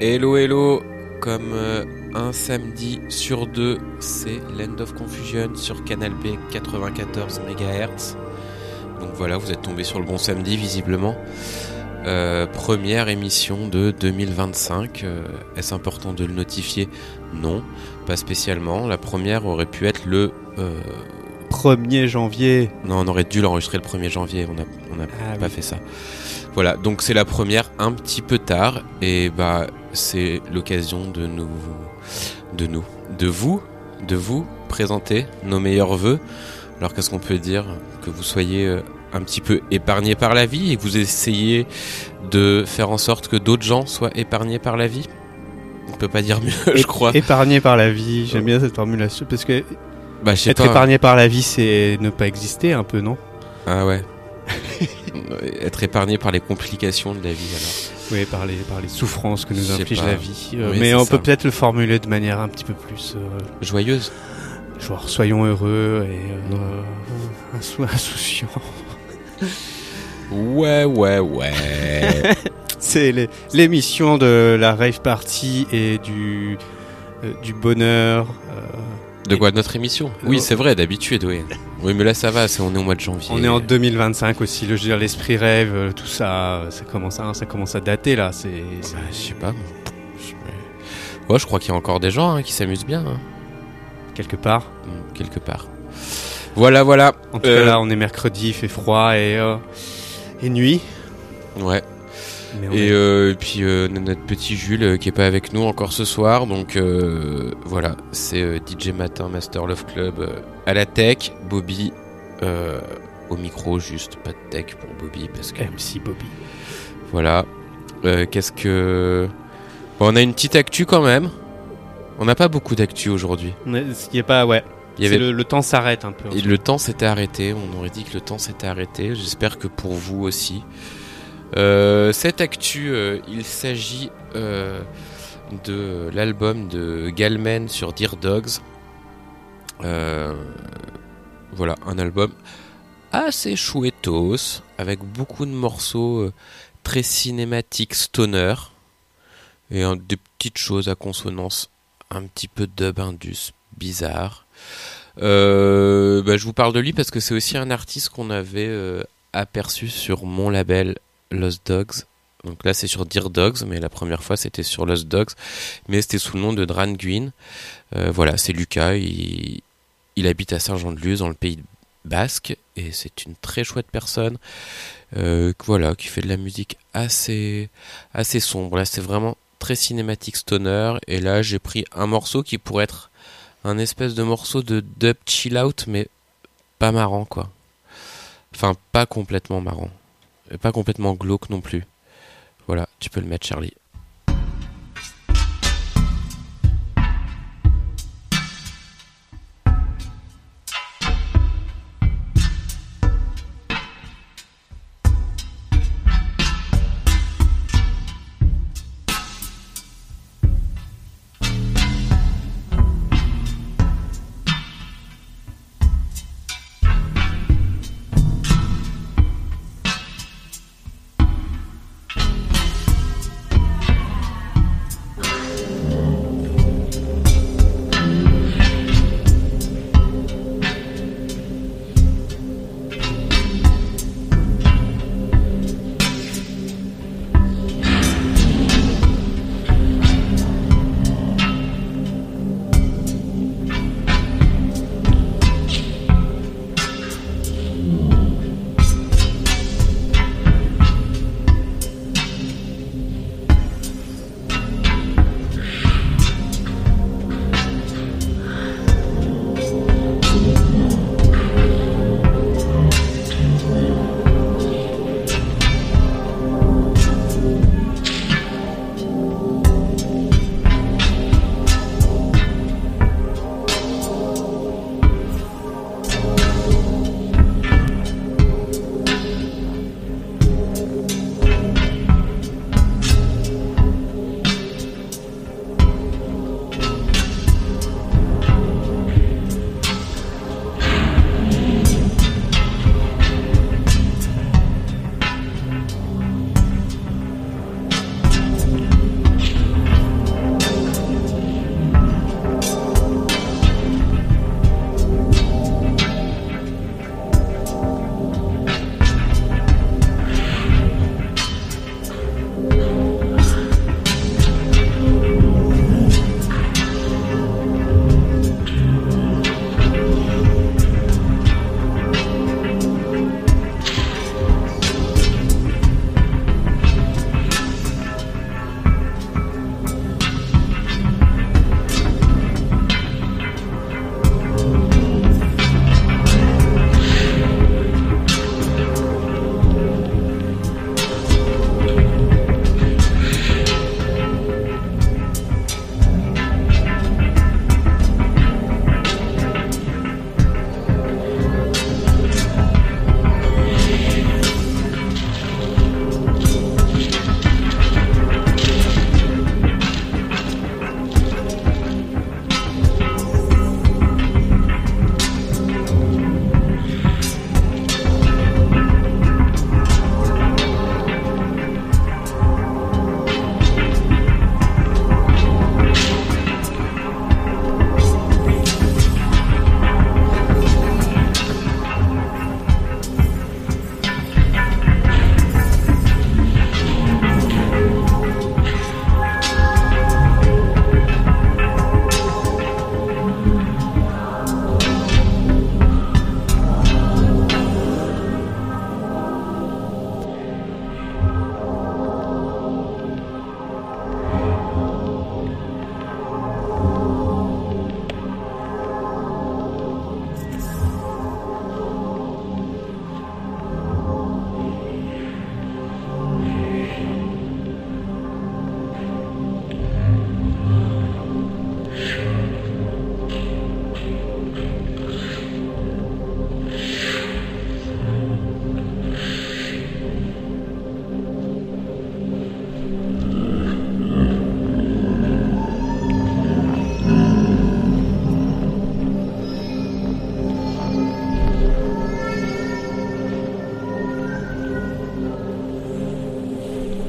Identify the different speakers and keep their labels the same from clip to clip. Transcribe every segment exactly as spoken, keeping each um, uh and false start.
Speaker 1: Hello hello, comme euh, un samedi sur deux, c'est Land of Confusion sur Canal B quatre-vingt-quatorze mégahertz. Donc voilà, vous êtes tombé sur le bon samedi visiblement. Euh, première émission de deux mille vingt-cinq. Euh, est-ce important de le notifier ? Non, pas spécialement. La première aurait pu être le... Euh...
Speaker 2: premier janvier.
Speaker 1: Non, on aurait dû l'enregistrer le premier janvier, on n'a on a
Speaker 2: ah,
Speaker 1: pas
Speaker 2: oui.
Speaker 1: fait ça. Voilà, donc c'est la première un petit peu tard et bah c'est l'occasion de nous, de nous, de vous, de vous présenter nos meilleurs vœux. Alors qu'est-ce qu'on peut dire ? Que vous soyez un petit peu épargnés par la vie et que vous essayez de faire en sorte que d'autres gens soient épargnés par la vie. On peut pas dire mieux,
Speaker 2: é-
Speaker 1: je crois.
Speaker 2: Épargné par la vie, j'aime bien cette formulation parce que
Speaker 1: bah, je sais
Speaker 2: être
Speaker 1: pas,
Speaker 2: épargné hein. par la vie, c'est ne pas exister un peu, non ?
Speaker 1: Ah ouais. Être épargné par les complications de la vie alors.
Speaker 2: Oui, par les, par les souffrances que nous inflige la vie. Euh,
Speaker 1: oui,
Speaker 2: mais on
Speaker 1: ça.
Speaker 2: peut peut-être le formuler de manière un petit peu plus... Euh,
Speaker 1: joyeuse.
Speaker 2: Genre, soyons heureux et euh, insou- insouciants.
Speaker 1: Ouais, ouais, ouais.
Speaker 2: C'est les, l'émission de la rave party et du, euh, du bonheur... Euh,
Speaker 1: De quoi, de notre émission ? Oui, c'est vrai, d'habitude, oui. Oui, mais là, ça va, c'est, on est au mois de janvier.
Speaker 2: On est en deux mille vingt-cinq aussi, le, je veux dire, l'esprit rêve, tout ça, ça commence à, ça commence à dater, là. C'est, c'est...
Speaker 1: Bah, je sais pas. Je... Ouais, je crois qu'il y a encore des gens hein, qui s'amusent bien. Hein.
Speaker 2: Quelque part.
Speaker 1: Mmh, quelque part. Voilà, voilà.
Speaker 2: En tout
Speaker 1: euh...
Speaker 2: cas, là, on est mercredi, il fait froid et, euh, et nuit.
Speaker 1: Ouais.
Speaker 2: Mais
Speaker 1: et,
Speaker 2: est...
Speaker 1: euh, et puis euh, notre petit Jules euh, qui est pas avec nous encore ce soir, donc euh, voilà, c'est euh, D J Matin, Master Love Club euh, à la tech, Bobby euh, au micro, juste pas de tech pour Bobby parce que
Speaker 2: M C Bobby.
Speaker 1: Voilà. Euh, qu'est-ce que bon, on a une petite actu quand même. On n'a pas beaucoup d'actu aujourd'hui.
Speaker 2: Il y a pas, ouais.
Speaker 1: Il y avait...
Speaker 2: le, le temps s'arrête un peu.
Speaker 1: Et le temps s'était arrêté. On aurait dit que le temps s'était arrêté. J'espère que pour vous aussi. Euh, cette actu, euh, il s'agit euh, de l'album de Galmen sur Dear Dogs. Euh, voilà, un album assez chouettos, avec beaucoup de morceaux euh, très cinématiques stoner, et euh, des petites choses à consonance, un petit peu dub indus bizarre. Euh, bah, je vous parle de lui parce que c'est aussi un artiste qu'on avait euh, aperçu sur mon label Lost Dogs. Donc là c'est sur Dear Dogs, mais la première fois c'était sur Lost Dogs, mais c'était sous le nom de Dran Guin. Euh, voilà, c'est Lucas, il, il habite à Saint-Jean-de-Luz dans le Pays Basque et c'est une très chouette personne. Euh, voilà, qui fait de la musique assez assez sombre. Là c'est vraiment très cinématique stoner et là j'ai pris un morceau qui pourrait être un espèce de morceau de dub chill out mais pas marrant quoi. Enfin pas complètement marrant. Pas complètement glauque non plus. Voilà, tu peux le mettre Charlie.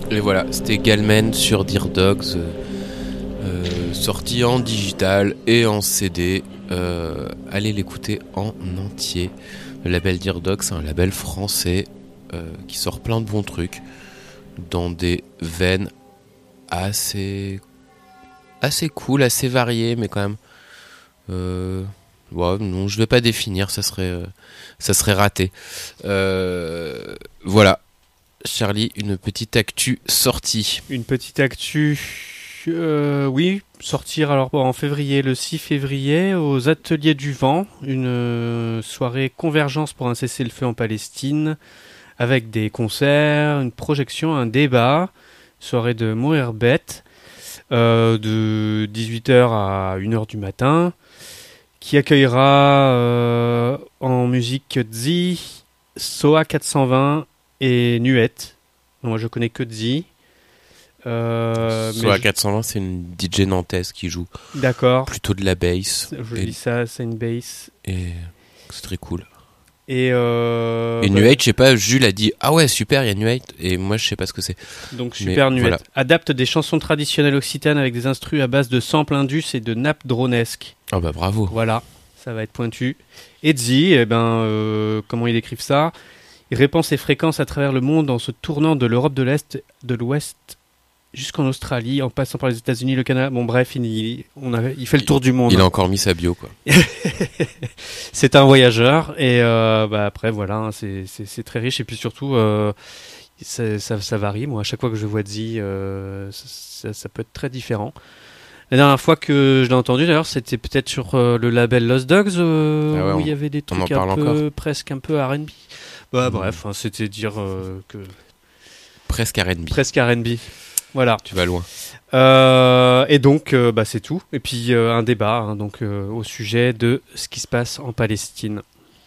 Speaker 1: Et voilà, c'était Galmen sur Dear Dogs, euh, euh, sorti en digital et en C D. Euh, allez l'écouter en entier. Le label Dear Dogs, c'est un label français euh, qui sort plein de bons trucs dans des veines assez assez cool, assez variées, mais quand même. Euh, ouais, non, je vais pas définir, ça serait euh, ça serait raté. Euh, voilà. Charlie, une petite actu sortie.
Speaker 2: Une petite actu, euh, oui, sortir alors bon, en février, le six février, aux Ateliers du Vent, une euh, soirée convergence pour un cessez-le-feu en Palestine, avec des concerts, une projection, un débat, soirée de mourir bête, euh, de dix-huit heures à une heure du matin, qui accueillera euh, en musique Zi, Soa quatre cent vingt et Nuette. Moi je connais que Zi. Euh,
Speaker 1: Sur la quatre cent vingt, c'est une D J nantaise qui joue
Speaker 2: D'accord.
Speaker 1: plutôt de la bass.
Speaker 2: Je
Speaker 1: et,
Speaker 2: dis ça, c'est une bass.
Speaker 1: Et c'est très cool.
Speaker 2: Et, euh,
Speaker 1: et
Speaker 2: bah,
Speaker 1: Nuate, je sais pas, Jules a dit ah ouais super, il y a Nuate, et moi je sais pas ce que c'est.
Speaker 2: Donc super Nuette.
Speaker 1: Voilà.
Speaker 2: Adapte des chansons traditionnelles occitanes avec des instrus à base de samples indus et de nappes dronesques.
Speaker 1: Ah bah bravo.
Speaker 2: Voilà, ça va être pointu. Et Zi, eh ben, euh, comment ils décrivent ça? Il répand ses fréquences à travers le monde en se tournant de l'Europe de l'Est, de l'Ouest jusqu'en Australie, en passant par les États-Unis, le Canada. Bon, bref, il, on a, il fait le tour
Speaker 1: il,
Speaker 2: du monde.
Speaker 1: Il a encore mis sa bio, quoi.
Speaker 2: C'est un voyageur. Et euh, bah, après, voilà, hein, c'est, c'est, c'est très riche. Et puis surtout, euh, ça, ça, ça varie. Moi, à chaque fois que je vois Zi, euh, ça, ça peut être très différent. La dernière fois que je l'ai entendu, d'ailleurs, c'était peut-être sur euh, le label Lost Dogs, euh, ah ouais, où on, il y avait des trucs un peu, encore. presque un peu R and B. Bah, mmh. Bref, hein, c'était dire euh, que...
Speaker 1: Presque R and B.
Speaker 2: Presque R and B. Voilà.
Speaker 1: Tu vas loin.
Speaker 2: Euh, et donc, euh, bah, c'est tout. Et puis, euh, un débat hein, donc, euh, au sujet de ce qui se passe en Palestine.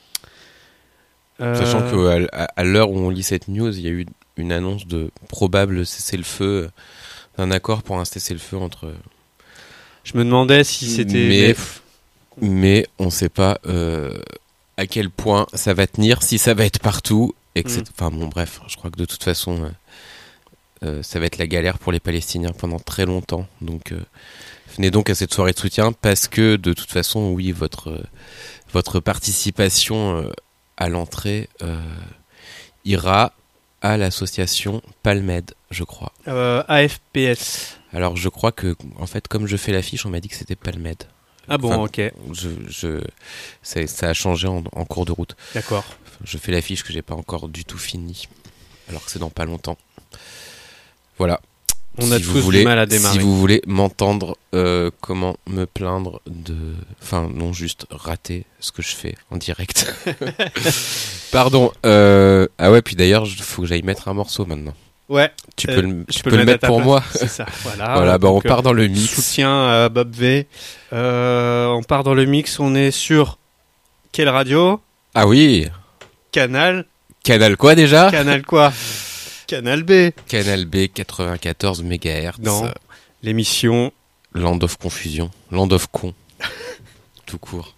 Speaker 1: Euh... Sachant qu'à à l'heure où on lit cette news, il y a eu une annonce de probable cessez-le-feu, d'un accord pour un cessez-le-feu entre...
Speaker 2: Je me demandais si c'était...
Speaker 1: Mais, mais on ne sait pas euh, à quel point ça va tenir, si ça va être partout, et que mmh. Enfin bon, bref, je crois que de toute façon... Euh, Euh, ça va être la galère pour les Palestiniens pendant très longtemps. Donc, euh, venez donc à cette soirée de soutien parce que de toute façon, oui, votre euh, votre participation euh, à l'entrée euh, ira à l'association Palmed, je crois.
Speaker 2: Euh, A F P S.
Speaker 1: Alors, je crois que, en fait, comme je fais l'affiche, on m'a dit que c'était Palmed.
Speaker 2: Ah bon, enfin, ok.
Speaker 1: Je, je, ça, ça a changé en, en cours de route.
Speaker 2: D'accord.
Speaker 1: Enfin, je fais l'affiche que j'ai pas encore du tout fini, alors que c'est dans pas longtemps. Voilà.
Speaker 2: On
Speaker 1: si
Speaker 2: a
Speaker 1: vous
Speaker 2: tous
Speaker 1: voulez,
Speaker 2: du mal à démarrer.
Speaker 1: Si vous voulez m'entendre euh, comment me plaindre de... Enfin, non, juste rater ce que je fais en direct. Pardon. Euh... Ah ouais, puis d'ailleurs, il faut que j'aille mettre un morceau maintenant.
Speaker 2: Ouais.
Speaker 1: Tu
Speaker 2: euh,
Speaker 1: peux le, tu
Speaker 2: peux
Speaker 1: peux
Speaker 2: le
Speaker 1: le mettre, mettre pour
Speaker 2: place.
Speaker 1: moi.
Speaker 2: C'est ça, voilà.
Speaker 1: Voilà, bah
Speaker 2: donc,
Speaker 1: on part dans le mix.
Speaker 2: Soutien à Bob V. Euh, on part dans le mix, on est sur... Quelle radio?
Speaker 1: Ah oui.
Speaker 2: Canal.
Speaker 1: Canal quoi déjà?
Speaker 2: Canal quoi? Canal B.
Speaker 1: Canal B, quatre-vingt-quatorze mégahertz.
Speaker 2: Dans l'émission
Speaker 1: Land of Confusion. Land of Con. Tout court.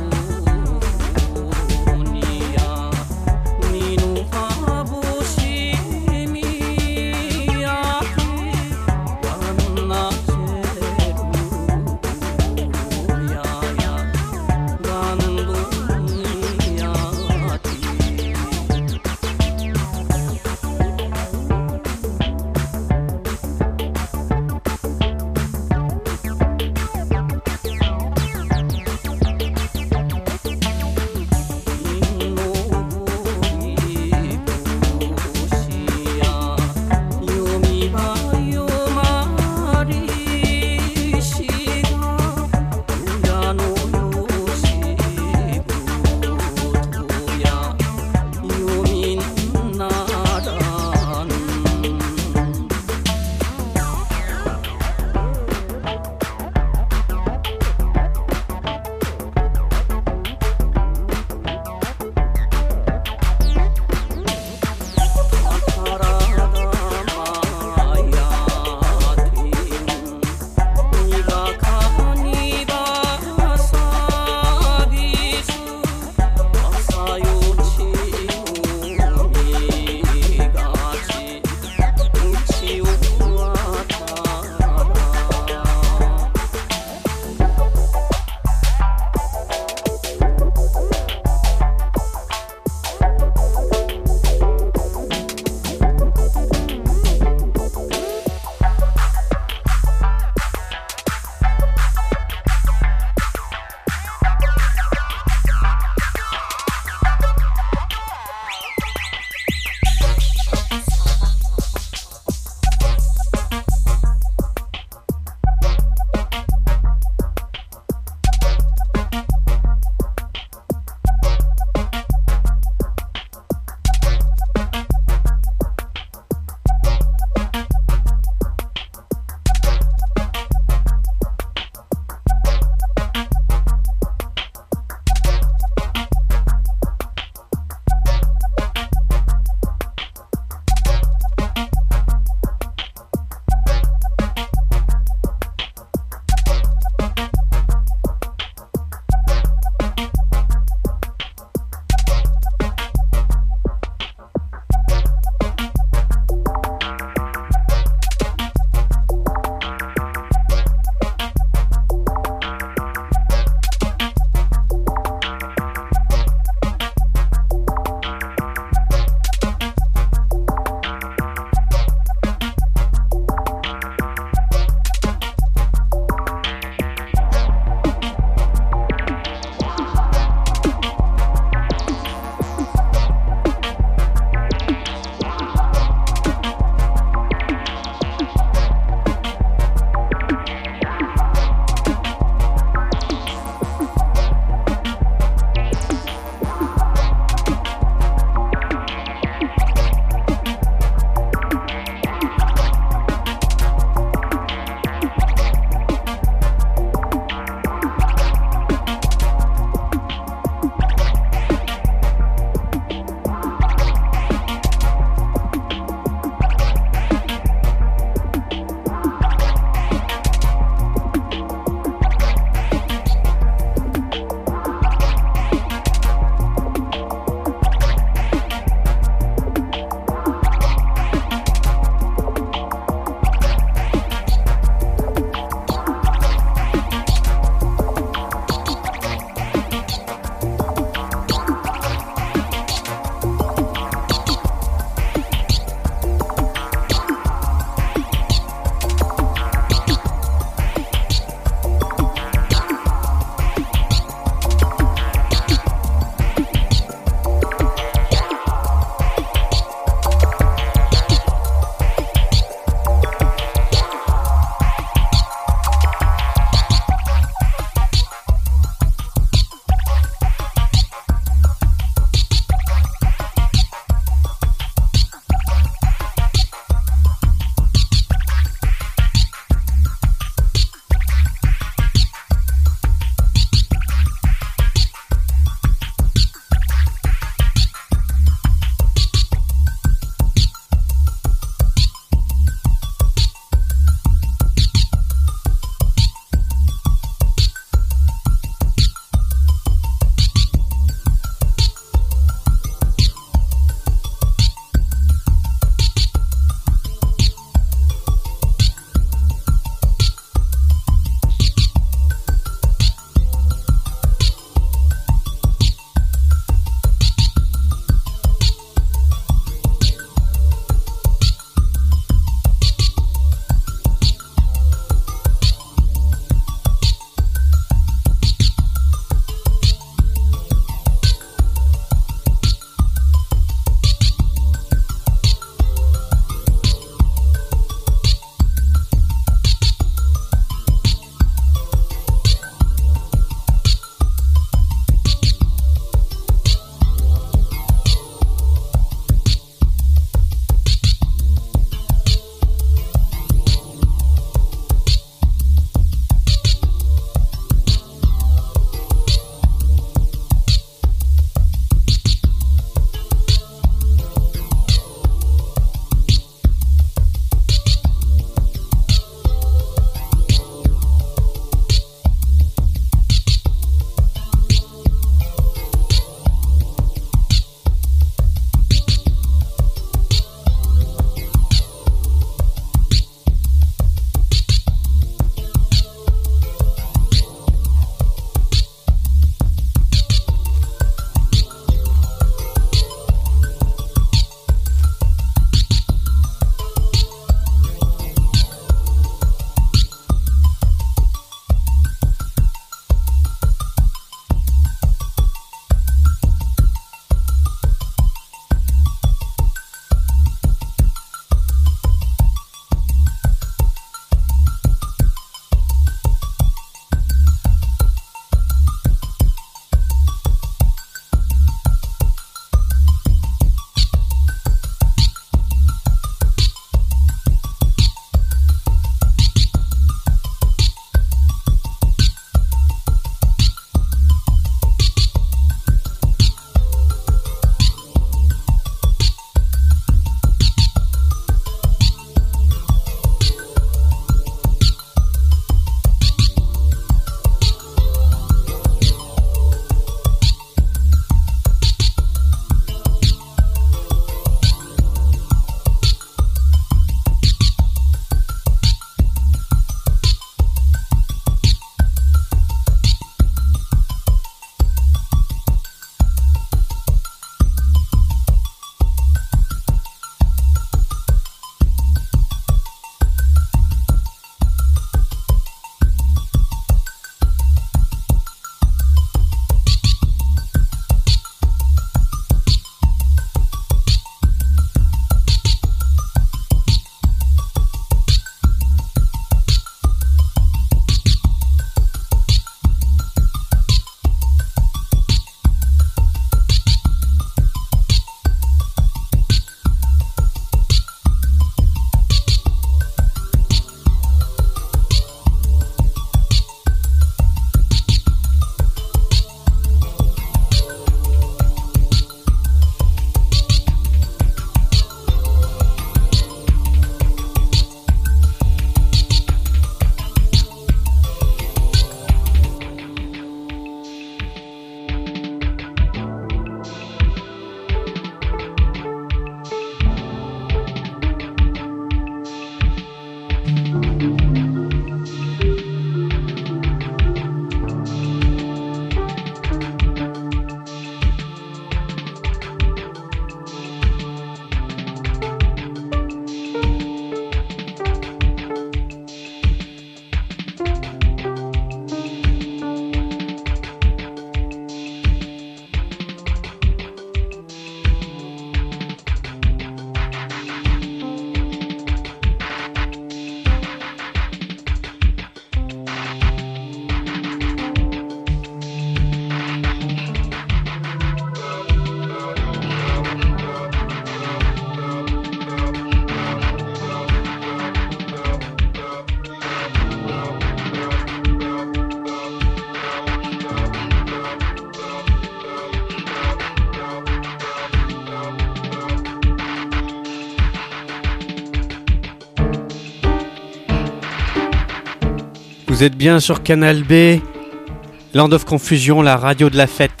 Speaker 2: Vous êtes bien sur Canal B, Land of Confusion, la radio de la fête.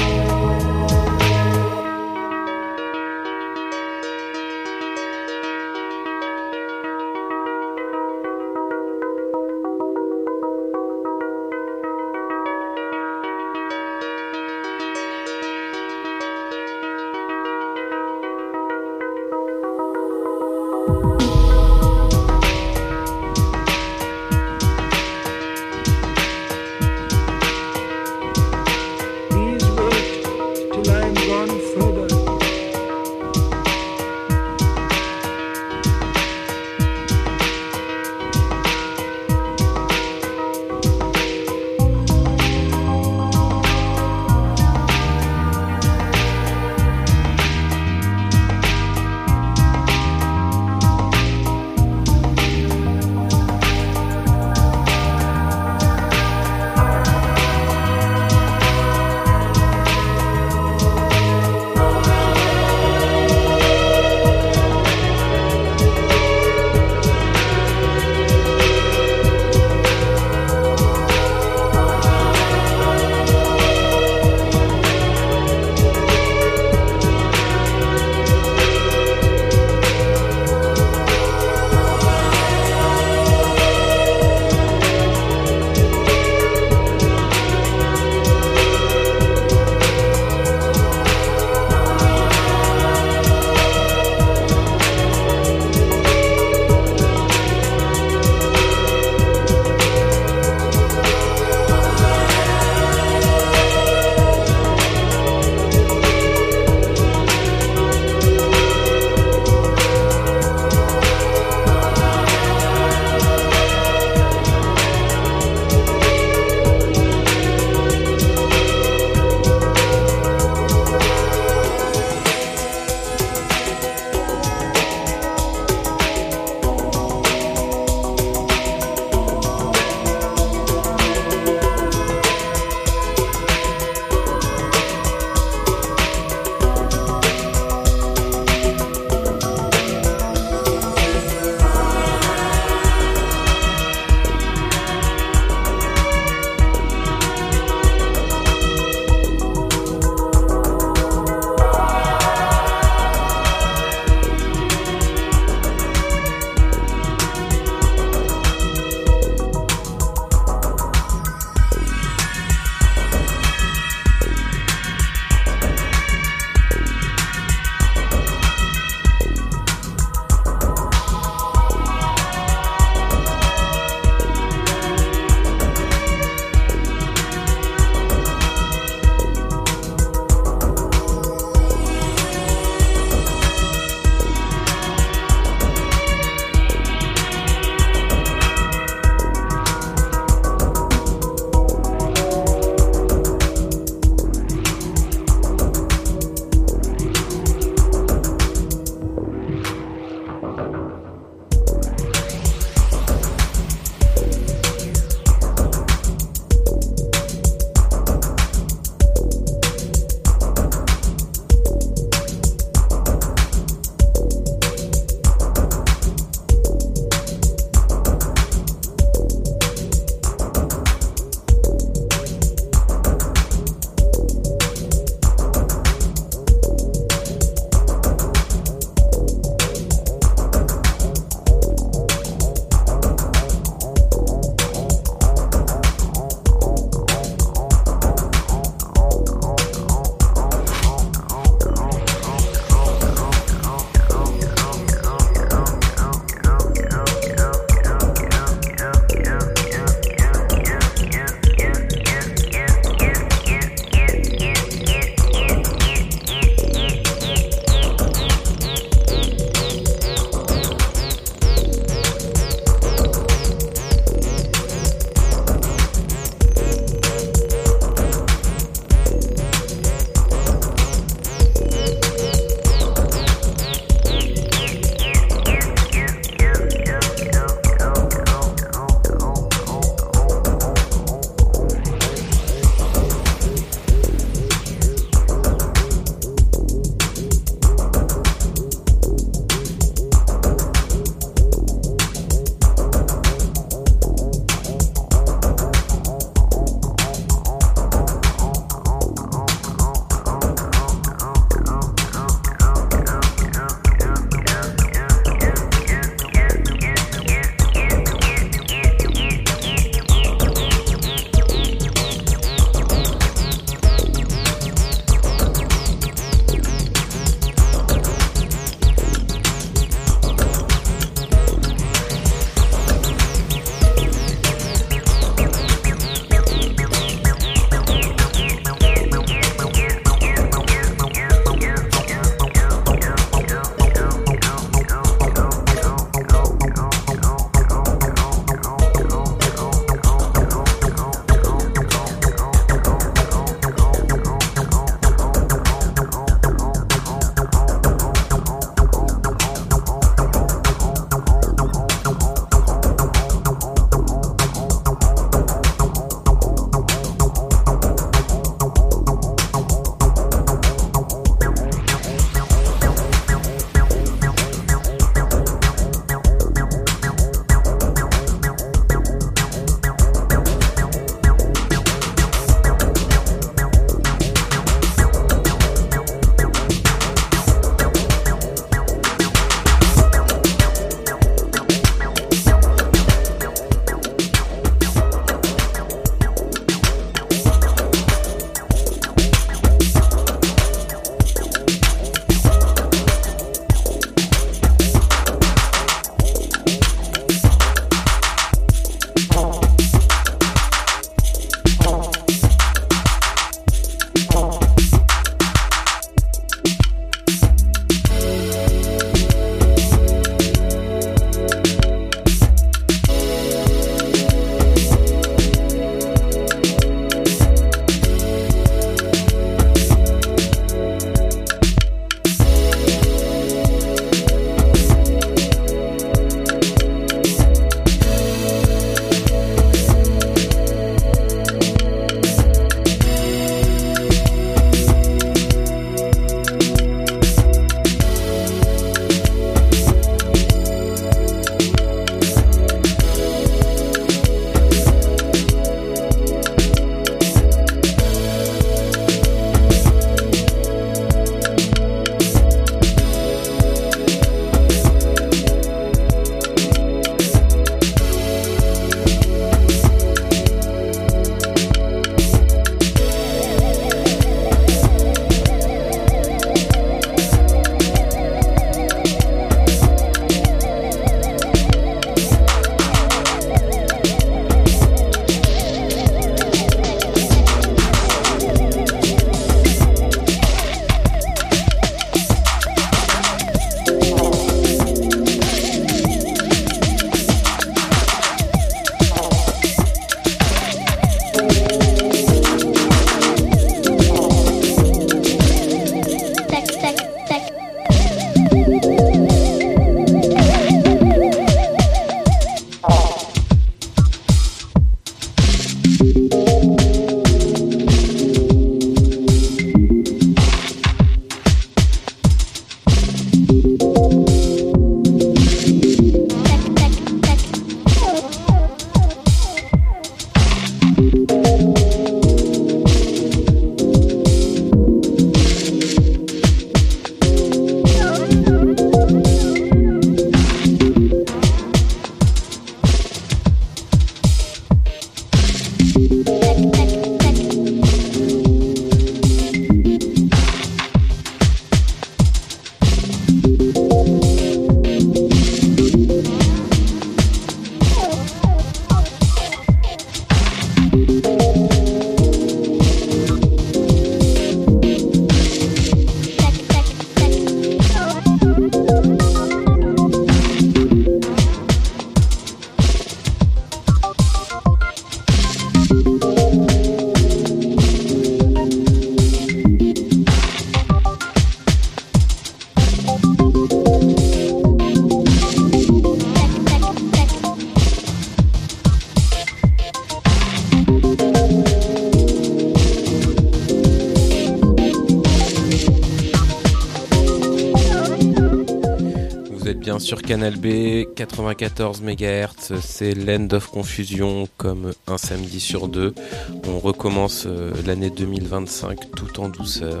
Speaker 1: Sur Canal B, quatre-vingt-quatorze mégahertz, c'est l'End of Confusion comme un samedi sur deux. On recommence l'année deux mille vingt-cinq tout en douceur.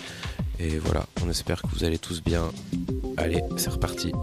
Speaker 1: Et voilà, on espère que vous allez tous bien. Allez, c'est reparti.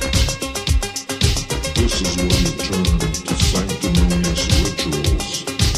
Speaker 3: This is where you turn to sanctimonious rituals.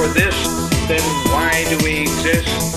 Speaker 3: for this, then why do we exist?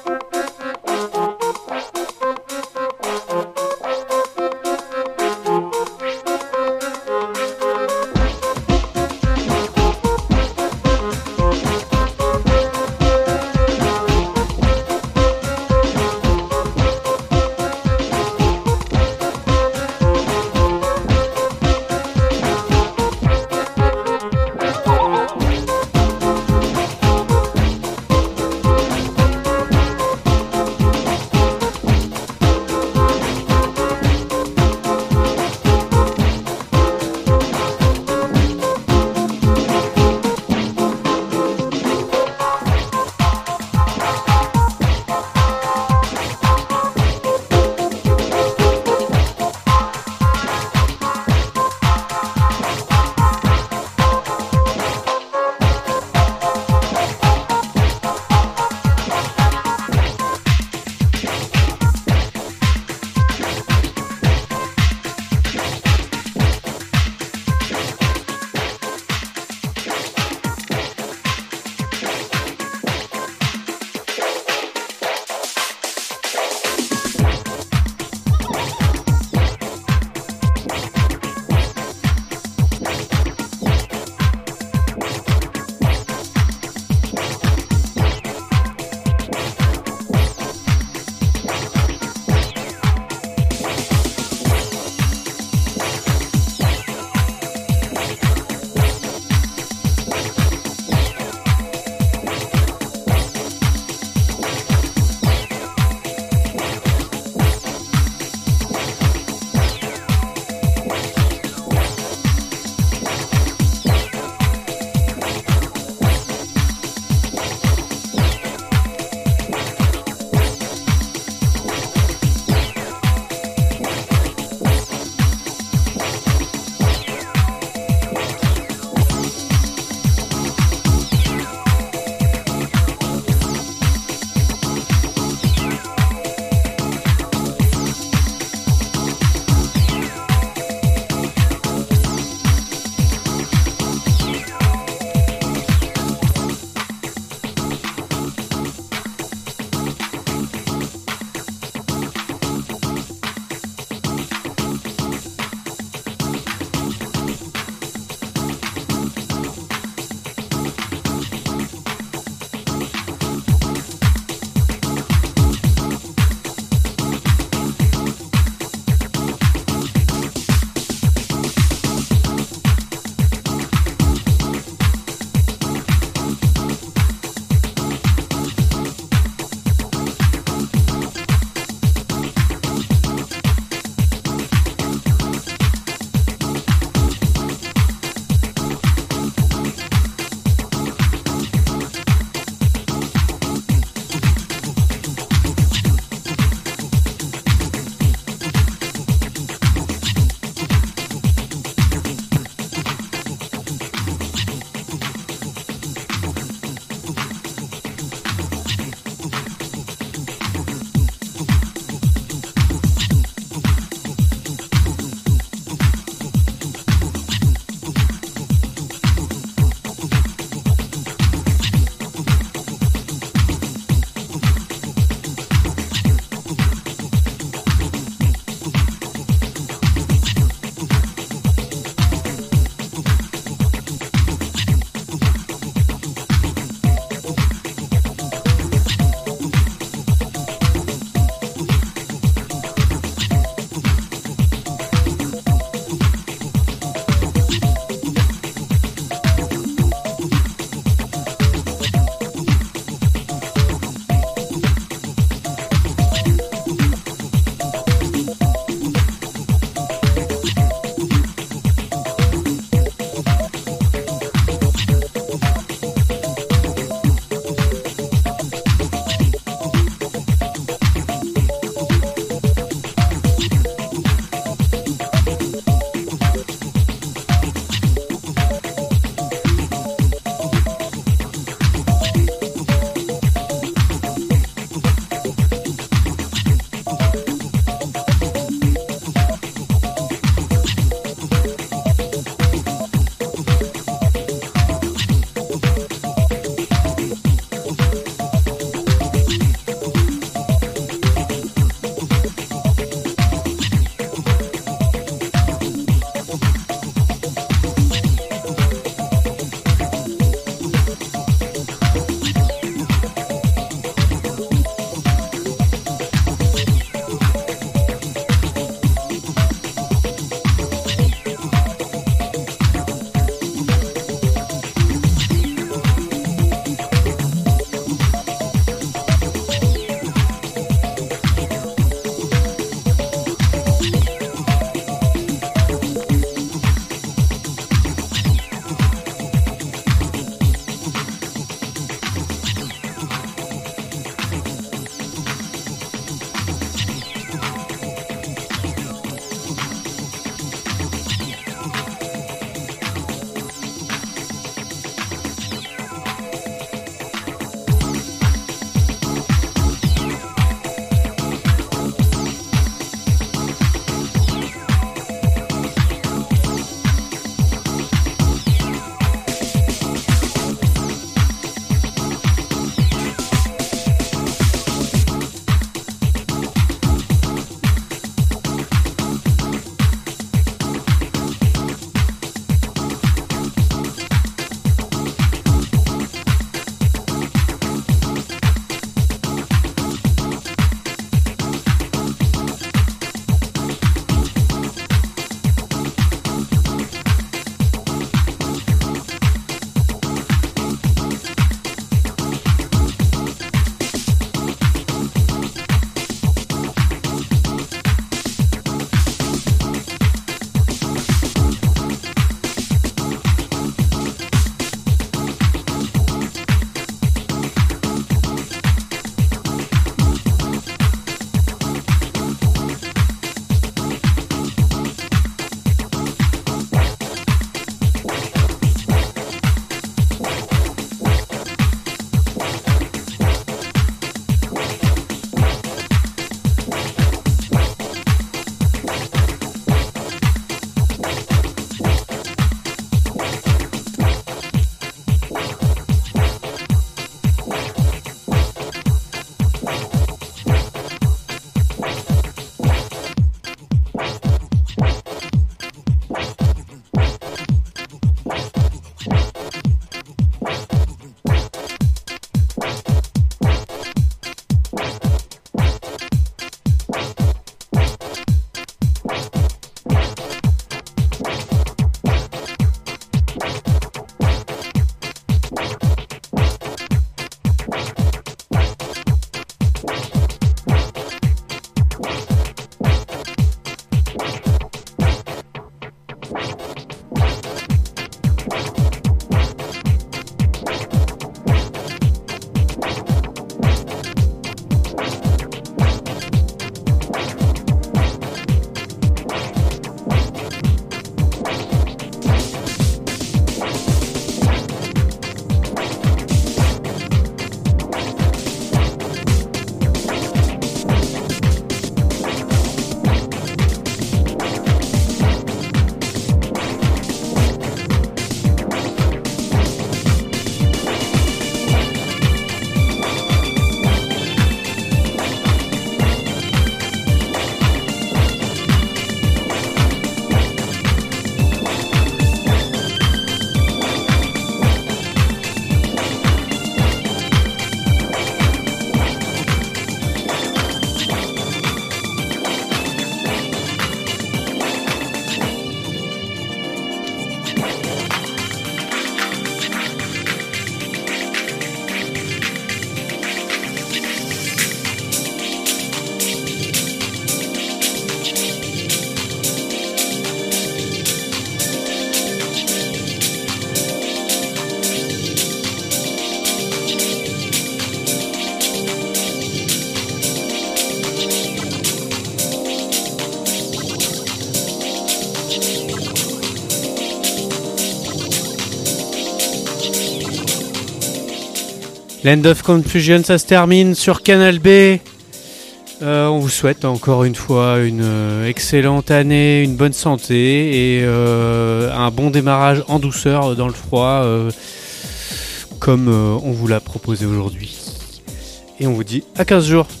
Speaker 2: Land of Confusion, ça se termine sur Canal B. Euh, on vous souhaite encore une fois une euh, excellente année, une bonne santé et euh, un bon démarrage en douceur dans le froid, euh, comme euh, on vous l'a proposé aujourd'hui. Et on vous dit à quinze jours.